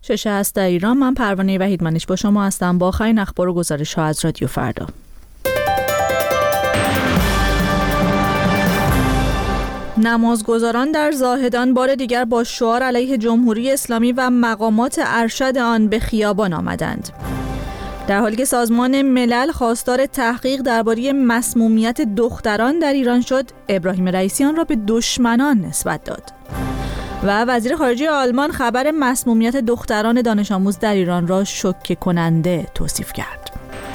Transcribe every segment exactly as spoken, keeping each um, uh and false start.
شش هست در ایران. من پروانه وحیدمنیش با شما هستم با آخرین اخبار و گزارش ها از رادیو فردا. نمازگزاران در زاهدان بار دیگر با شعار علیه جمهوری اسلامی و مقامات ارشد آن به خیابان آمدند. در حالی که سازمان ملل خواستار تحقیق درباره مسمومیت دختران در ایران شد، ابراهیم رئیسی آن را به دشمنان نسبت داد. و وزیر خارجه آلمان خبر مسمومیت دختران دانش آموز در ایران را شوکه کننده توصیف کرد.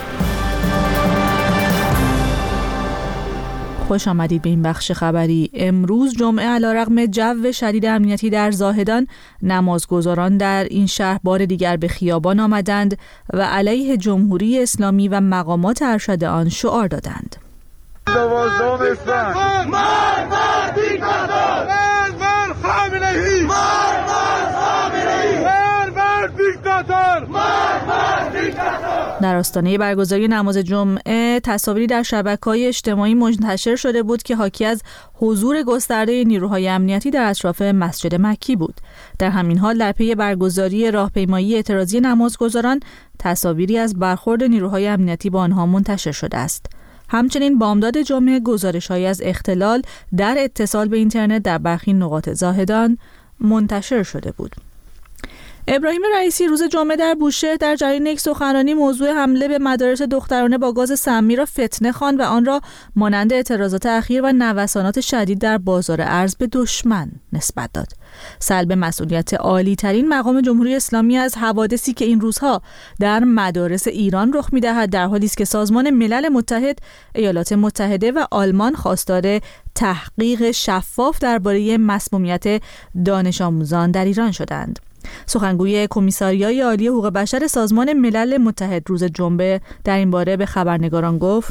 خوش آمدید به این بخش خبری. امروز جمعه علیرغم جو شدید امنیتی در زاهدان، نمازگزاران در این شهر بار دیگر به خیابان آمدند و علیه جمهوری اسلامی و مقامات ارشد آن شعار دادند. دوازدهم اسفند مار مار دیکتاتور، مار مار خامنه‌ای، مار مار خامنه‌ای، مار مار دیکتاتور، مار مار دیکتاتور. در آستانه برگزاری نماز جمعه تصاویری در شبکه‌های اجتماعی منتشر شده بود که حاکی از حضور گسترده نیروهای امنیتی در اطراف مسجد مکی بود. در همین حال در پی برگزاری راهپیمایی اعتراضی نمازگزاران، تصاویری از برخورد نیروهای امنیتی با آنها منتشر شده است. همچنین بامداد جمعه گزارش‌هایی از اختلال در اتصال به اینترنت در برخی نقاط زاهدان منتشر شده بود. ابراهیم رئیسی روز جمعه در بوشهر در جریان یک سخنرانی موضوع حمله به مدارس دخترانه با گاز سمی را فتنه خواند و آن را مانند اعتراضات اخیر و نوسانات شدید در بازار ارز به دشمن نسبت داد. سلب مسئولیت عالی ترین مقام جمهوری اسلامی از حوادثی که این روزها در مدارس ایران رخ می‌دهد در حالی است که سازمان ملل متحد، ایالات متحده و آلمان خواستار تحقیق شفاف درباره مسمومیت دانش آموزان در ایران شدند. سخنگوی کمیساریای عالی حقوق بشر سازمان ملل متحد روز جمعه در این باره به خبرنگاران گفت: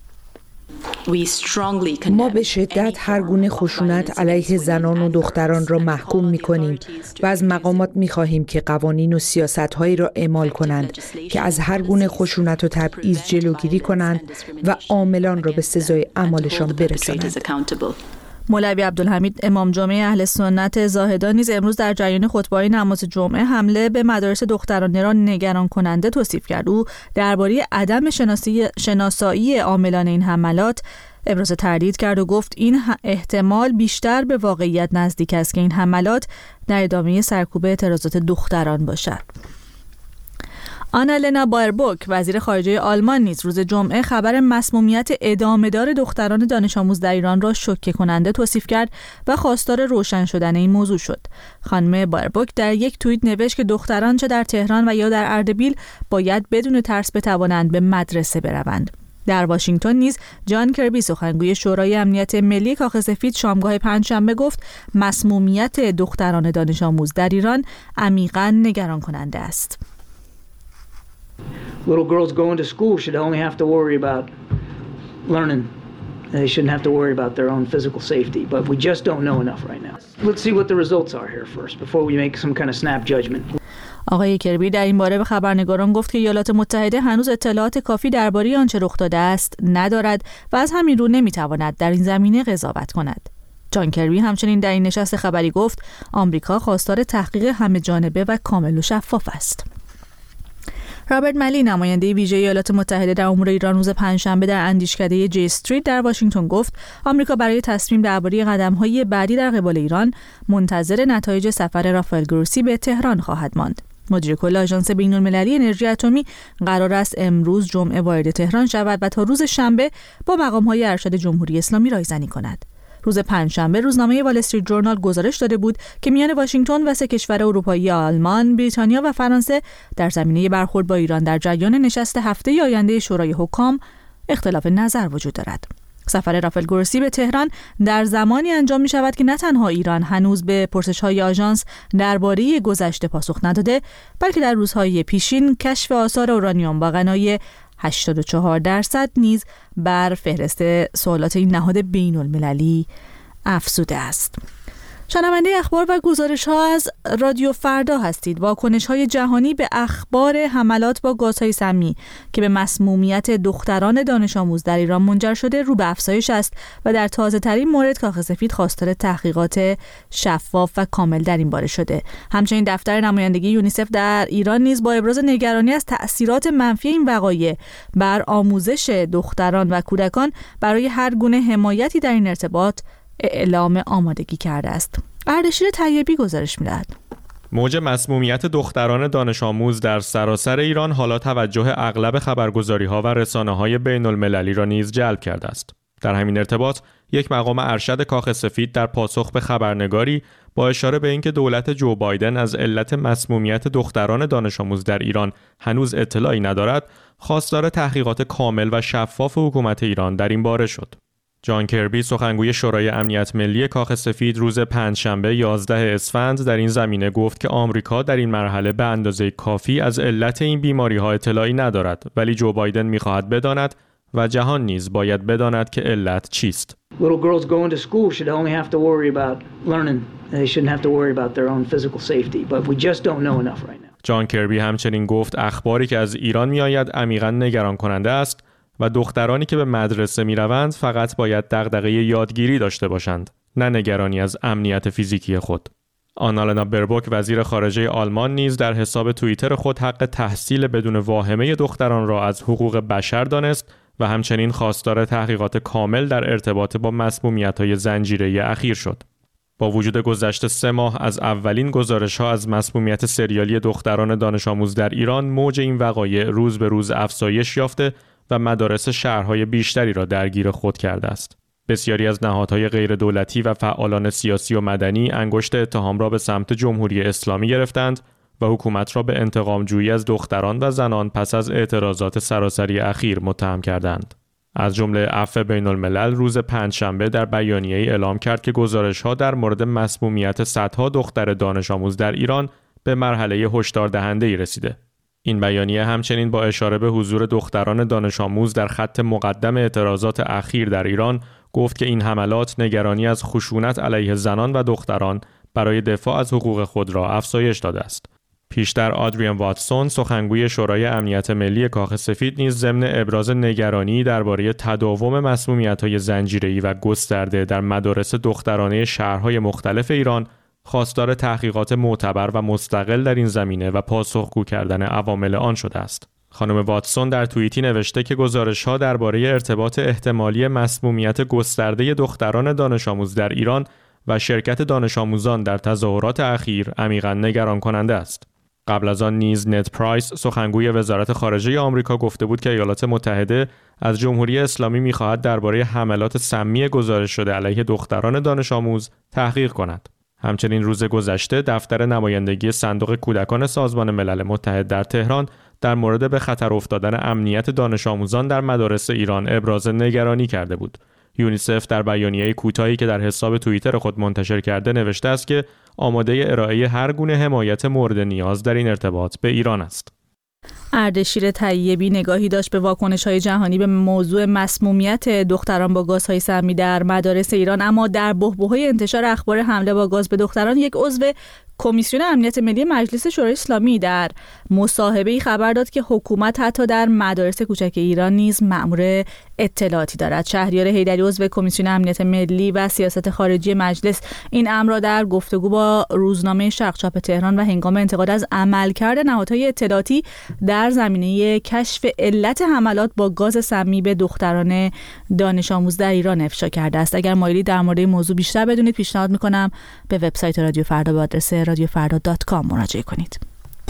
ما به شدت هر گونه خشونت علیه زنان و دختران را محکوم می‌کنیم و از مقامات می‌خواهیم که قوانین و سیاست‌هایی را اعمال کنند که از هر گونه خشونت و تبعیض جلوگیری کنند و عاملان را به سزای اعمالشان برسانند. مولوی عبدالحمید امام جمعه اهل سنت زاهدان نیز امروز در جریان خطبه‌های نماز جمعه حمله به مدارس دخترانه را نگران کننده توصیف کرد. او درباره عدم شناسی شناسایی عاملان این حملات ابراز تردید کرد و گفت این احتمال بیشتر به واقعیت نزدیک است که این حملات در ادامه سرکوب اعتراضات دختران باشد. آنالنا بایربوک وزیر خارجه آلمان نیز روز جمعه خبر مسمومیت ادامه‌دار دختران دانش آموز در ایران را شوکه کننده توصیف کرد و خواستار روشن شدن این موضوع شد. خانم بایربوک در یک توییت نوشت که دختران چه در تهران و یا در اردبیل باید بدون ترس بتوانند به مدرسه بروند. در واشنگتن نیز جان کربی سخنگوی شورای امنیت ملی کاخ سفید شامگاه پنجشنبه گفت مسمومیت دختران دانش آموز در ایران عمیقاً نگران کننده است. Little girls going to school should only have to worry about learning. They shouldn't have to worry about their own physical safety, but we just don't know enough right now. Let's see what the results are here first before we make some kind of snap judgment. آقای کربی در این باره به خبرنگاران گفت که ایالات متحده هنوز اطلاعات کافی درباره آنچه رخ داده است ندارد و از همین رو نمیتواند در این زمینه قضاوت کند. جان کربی همچنین در این نشست خبری گفت آمریکا خواستار تحقیق همه جانبه و کامل و شفاف است. رابرت ملی نماینده ویژه ایالات متحده در امور ایران روز پنجشنبه در اندیشکده جی استریت در واشنگتن گفت آمریکا برای تصمیم درباره قدم‌های بعدی در قبال ایران منتظر نتایج سفر رافائل گروسی به تهران خواهد ماند. مدیر کل آژانس بین‌المللی انرژی اتمی قرار است امروز جمعه وارد تهران شود و تا روز شنبه با مقام‌های ارشد جمهوری اسلامی رایزنی کند. روز پنجشنبه روزنامه وال استریت جورنال گزارش داده بود که میان واشنگتن و سه کشور اروپایی آلمان، بریتانیا و فرانسه در زمینه برخورد با ایران در جریان نشست هفته آینده شورای حکام اختلاف نظر وجود دارد. سفر رافائل گروسی به تهران در زمانی انجام می شود که نه تنها ایران هنوز به پرسش‌های آژانس درباره گذشته پاسخ نداده، بلکه در روزهای پیشین کشف آثار اورانیوم با غنای هشتاد و چهار درصد نیز بر فهرست سوالات این نهاد بین‌المللی افزوده است. شنونده اخبار و گزارش‌ها از رادیو فردا هستید. واکنش‌های جهانی به اخبار حملات با گازهای سمی که به مسمومیت دختران دانش آموز در ایران منجر شده رو به افزایش است و در تازه‌ترین مورد کاخ سفید خواستار تحقیقات شفاف و کامل در این باره شده. همچنین دفتر نمایندگی یونیسف در ایران نیز با ابراز نگرانی از تأثیرات منفی این وقایع بر آموزش دختران و کودکان برای هر گونه حمایتی در این ارتباط اعلام آمادگی کرده است. اردشیر طیبی گزارش می‌دهد. موج مسمومیت دختران دانش آموز در سراسر ایران حالا توجه اغلب خبرگزاری‌ها و رسانه‌های بین‌المللی را نیز جلب کرده است. در همین ارتباط یک مقام ارشد کاخ سفید در پاسخ به خبرنگاری با اشاره به اینکه دولت جو بایدن از علت مسمومیت دختران دانش آموز در ایران هنوز اطلاعی ندارد، خواستار تحقیقات کامل و شفاف حکومت ایران در این باره شد. جان کربی سخنگوی شورای امنیت ملی کاخ سفید روز پنجشنبه یازده اسفند در این زمینه گفت که آمریکا در این مرحله به اندازه کافی از علت این بیماری‌ها اطلاعی ندارد، ولی جو بایدن می‌خواهد بداند و جهان نیز باید بداند که علت چیست. Little girls going to school should only have to worry about learning. They shouldn't have to worry about their own physical safety, but we just don't know enough right now. جان کربی همچنین گفت اخباری که از ایران میآید عمیقاً نگران کننده است و دخترانی که به مدرسه میروند فقط باید دغدغه یادگیری داشته باشند، نه نگرانی از امنیت فیزیکی خود. آنالنا بربوک وزیر خارجه آلمان نیز در حساب توییتر خود حق تحصیل بدون واهمه دختران را از حقوق بشر دانست و همچنین خواستار تحقیقات کامل در ارتباط با مسمومیت‌های زنجیره‌ای اخیر شد. با وجود گذشت سه ماه از اولین گزارش‌ها از مسمومیت سریالی دختران دانش آموز در ایران، موج این وقایع روز به روز افزایش یافته و مدارس شهرهای بیشتری را درگیر خود کرده است. بسیاری از نهادهای غیر دولتی و فعالان سیاسی و مدنی انگشت اتهام را به سمت جمهوری اسلامی گرفتند و حکومت را به انتقام جویی از دختران و زنان پس از اعتراضات سراسری اخیر متهم کردند. از جمله عفو بین‌الملل روز پنجشنبه در بیانیه‌ای اعلام کرد که گزارش‌ها در مورد مسمومیت صدها دختر دانش آموز در ایران به مرحله هشدار دهنده‌ای رسیده. این بیانیه همچنین با اشاره به حضور دختران دانش آموز در خط مقدم اعتراضات اخیر در ایران گفت که این حملات نگرانی از خشونت علیه زنان و دختران برای دفاع از حقوق خود را افزایش داده است. پیشتر آدریان واتسون سخنگوی شورای امنیت ملی کاخ سفید نیز ضمن ابراز نگرانی درباره تداوم مسمومیت‌های زنجیره‌ای و گسترده در مدارس دخترانه شهرهای مختلف ایران خواستار تحقیقات معتبر و مستقل در این زمینه و پاسخگو کردن عوامل آن شده است. خانم واتسون در توییتی نوشته که گزارش‌ها درباره ارتباط احتمالی مسمومیت گسترده دختران دانش آموز در ایران و شرکت دانش آموزان در تظاهرات اخیر عمیقاً نگران کننده است. قبل از آن نیز نت پرایس سخنگوی وزارت خارجه آمریکا گفته بود که ایالات متحده از جمهوری اسلامی می‌خواهد درباره حملات سمی گزارش شده علیه دختران دانش آموز تحقیق کند. همچنین روز گذشته دفتر نمایندگی صندوق کودکان سازمان ملل متحد در تهران در مورد به خطر افتادن امنیت دانش آموزان در مدارس ایران ابراز نگرانی کرده بود. یونیسف در بیانیه کوتاهی که در حساب توییتر خود منتشر کرده نوشته است که آماده ارائه هر گونه حمایت مورد نیاز در این ارتباط به ایران است. اردشیر طیبی نگاهی داشت به واکنش‌های جهانی به موضوع مسمومیت دختران با گازهای سمی در مدارس ایران، اما در بحبوحه انتشار اخبار حمله با گاز به دختران یک عضو کمیسیون امنیت ملی مجلس شورای اسلامی در مصاحبه‌ای خبر داد که حکومت حتی در مدارس کوچک ایران نیز مأمور اطلاعاتی دارد. شهریار حیدری عضو کمیسیون امنیت ملی و سیاست خارجی مجلس این امر را در گفتگو با روزنامه شرق چاپ تهران و هنگام انتقاد از عملکرد نهادهای اطلاعاتی در زمینه کشف علت حملات با گاز سمی به دختران دانش آموز در ایران افشا کرده است. اگر مایلی در مورد این موضوع بیشتر بدونید پیشنهاد می‌کنم به وبسایت رادیو فردا به آدرس رادیو فردا دات کام مراجعه کنید.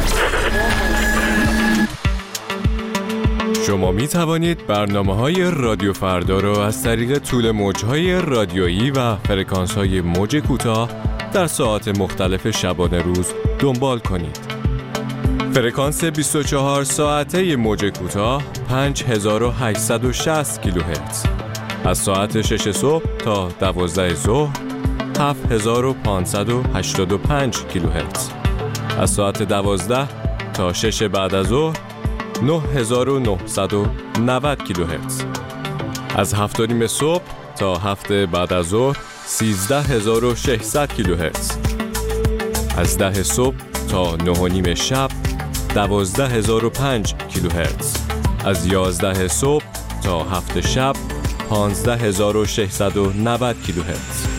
شما می توانید برنامه‌های رادیو فردا را از طریق طول موج‌های رادیویی و فرکانس‌های موج کوتاه در ساعات مختلف شبانه روز دنبال کنید. فرکانس بیست و چهار ساعته موج کوتاه پنج هزار و هشتصد و شصت کیلوهرتز از ساعت شش صبح تا دوازده ظهر هفت هزار و پانصد و هشتاد و پنج کیلوهرتز از ساعت دوازده تا شش بعد از ظهر نه هزار و نهصد و نود کیلوهرتز از هفت و نیم صبح تا هفت بعد از ظهر سیزده هزار و ششصد کیلوهرتز. از ده صبح تا نه و نیم شب دوازده هزار و پنج کیلوهرتز. از یازده صبح تا هفت شب پانزده هزار و ششصد و نود کیلوهرتز.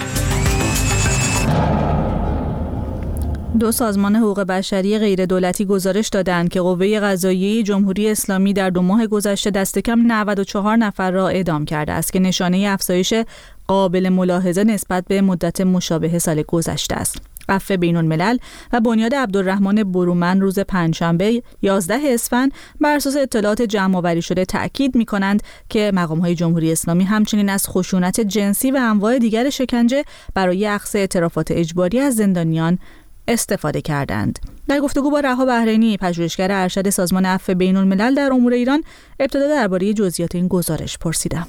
دو سازمان حقوق بشری غیر دولتی گزارش دادند که قوه قضاییه جمهوری اسلامی در دو ماه گذشته دست کم نود و چهار نفر را اعدام کرده است که نشانه افزایش قابل ملاحظه نسبت به مدت مشابه سال گذشته است. عفو بین‌الملل و بنیاد عبدالرحمن برومند روز پنجشنبه یازده اسفند بر اساس اطلاعات جمع‌آوری شده تأکید می‌کنند که مقام‌های جمهوری اسلامی همچنین از خشونت جنسی و انواع دیگر شکنجه برای اخذ اعترافات اجباری از زندانیان استفاده کردند. در گفتگو با رها بحرینی، پژوهشگر ارشد سازمان عفو بین‌الملل در امور ایران، ابتدا درباره جزئیات این گزارش پرسیدم.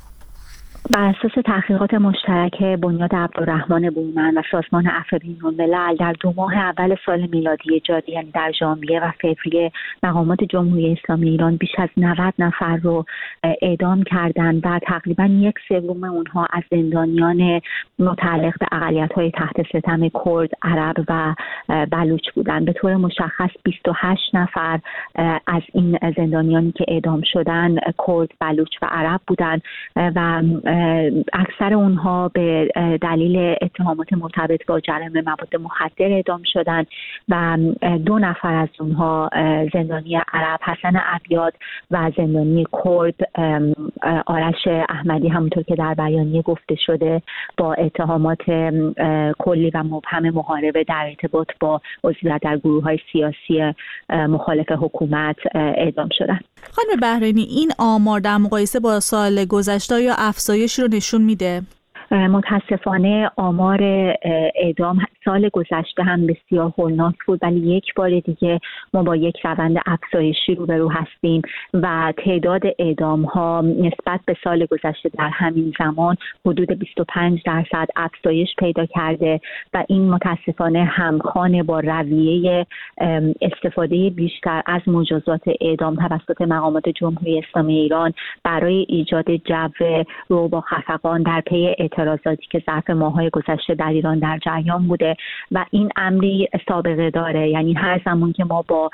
بر اساس تحقیقات مشترک بنیاد عبدالرحمن برومند و سازمان عفو بین‌الملل در دو ماه اول سال میلادی جاری، یعنی در ژانویه و فوریه، مقامات جمهوری اسلامی ایران بیش از نود نفر رو اعدام کردند و تقریبا یک سوم اونها از زندانیان متعلق به اقلیت‌های تحت ستم کرد، عرب و بلوچ بودند. به طور مشخص بیست و هشت نفر از این زندانیانی که اعدام شدند کرد، بلوچ و عرب بودند و اکثر اونها به دلیل اتهامات مرتبط با جرائم مواد مخدر اعدام شدند و دو نفر از اونها، زندانی عرب حسن عبیاد و زندانی کرد آرش احمدی، همونطور که در بیانیه گفته شده، با اتهامات کلی و مبهم محاربه در ارتباط با عضویت در گروه‌های سیاسی مخالف حکومت اعدام شدند. خانم بحرینی، این آمار در مقایسه با سال گذشته یا افزایش رو نشون میده؟ متاسفانه آمار اعدام سال گذشته هم بسیار هولناک بود، ولی یک بار دیگه ما با یک روند افزایشی روبرو هستیم و تعداد اعدام ها نسبت به سال گذشته در همین زمان حدود بیست و پنج درصد افزایش پیدا کرده و این متاسفانه همخوان با رویه استفاده بیشتر از مجازات اعدام توسط مقامات جمهوری اسلامی ایران برای ایجاد جو رو با خفقان در پی اعتراضاتی که ظرف ماه‌های گذشته در ایران در جریان بوده و این امری سابقه داره. یعنی هر زمان که ما با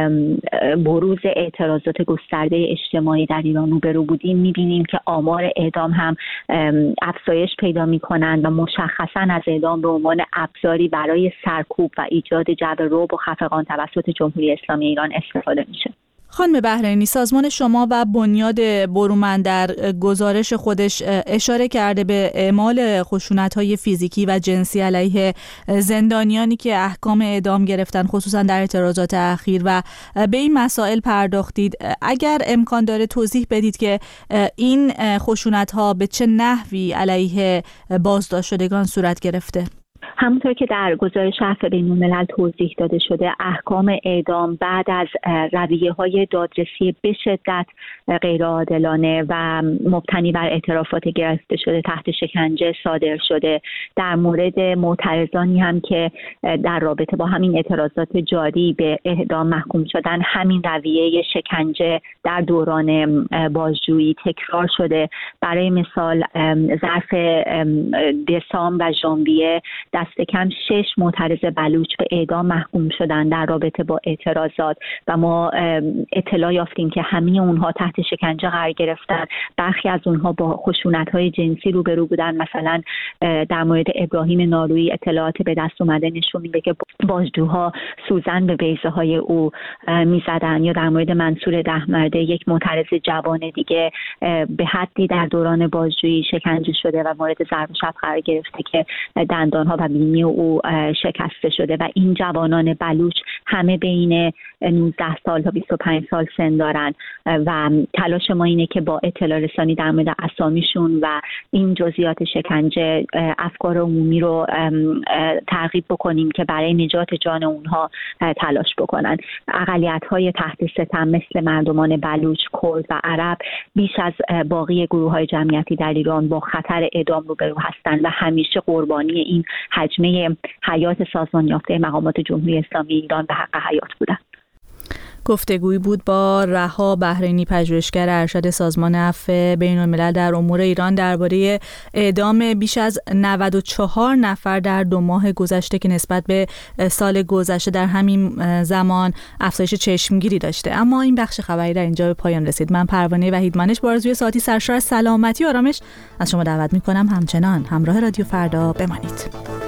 بروز اعتراضات گسترده اجتماعی در ایران روبرو بودیم، می‌بینیم که آمار اعدام هم افزایش پیدا می‌کنند و مشخصاً از اعدام به عنوان ابزاری برای سرکوب و ایجاد جو رعب و خفقان توسط جمهوری اسلامی ایران استفاده میشه. خانم بحرینی، سازمان شما و بنیاد برومند در گزارش خودش اشاره کرده به اعمال خشونت‌های فیزیکی و جنسی علیه زندانیانی که احکام اعدام گرفتن، خصوصا در اعتراضات اخیر، و به این مسائل پرداختید. اگر امکان داره توضیح بدید که این خشونت‌ها به چه نحوی علیه بازداشت شدگان صورت گرفته؟ همونطور که در گزارش عفو بین‌الملل توضیح داده شده، احکام اعدام بعد از رویه‌های دادرسی به شدت غیرعادلانه و مبتنی بر اعترافات گرفته شده تحت شکنجه صادر شده. در مورد معترضانی هم که در رابطه با همین اعتراضات جاری به اعدام محکوم شدن، همین رویه شکنجه در دوران بازجویی تکرار شده. برای مثال ظرف دسامبر و ژانویه دست کم شش معترض بلوچ به اعدام محکوم شدن در رابطه با اعتراضات و ما اطلاع یافتیم که همه اونها تحت شکنجه قرار گرفتن. برخی از اونها با خشونت‌های جنسی روبرو بودن. مثلا در مورد ابراهیم نارویی اطلاعات به دست اومده نشون میده که بازجوها سوزن به بیضه‌های او میزدن، یا در مورد منصور دهمرده، یک معترض جوان دیگه، به حدی در دوران بازجویی شکنجه شده و مورد ضرب و شتم قرار گرفته که دندانها و بینی او شکسته شده و این جوانان بلوچ همه بین نوزده سال تا بیست و پنج سال سن دارن و تلاش ما اینه که با اطلاع رسانی در مورد اسامیشون و این جزئیات شکنجه افکار عمومی رو ترغیب بکنیم که برای نجات جان اونها تلاش بکنن. اقلیت‌های تحت ستم مثل مردمان بلوچ، کرد و عرب بیش از باقی گروه‌های جمعیتی در ایران با خطر اعدام روبرو هستند و همیشه قربانی این حجمه حیات سازمان یافته مقامات جمهوری اسلامی ایران به حق حیات بودند. گفتگویی بود با رها بحرینی، پژوهشگر ارشد سازمان عفو بین‌الملل در امور ایران درباره اعدام بیش از نود و چهار نفر در دو ماه گذشته که نسبت به سال گذشته در همین زمان افزایش چشمگیری داشته. اما این بخش خبری در اینجا به پایان رسید. من پروانه وحیدمانش با آرزوی ساعتی سرشار سلامتی و آرامش از شما دعوت می‌کنم همچنان همراه رادیو فردا بمانید.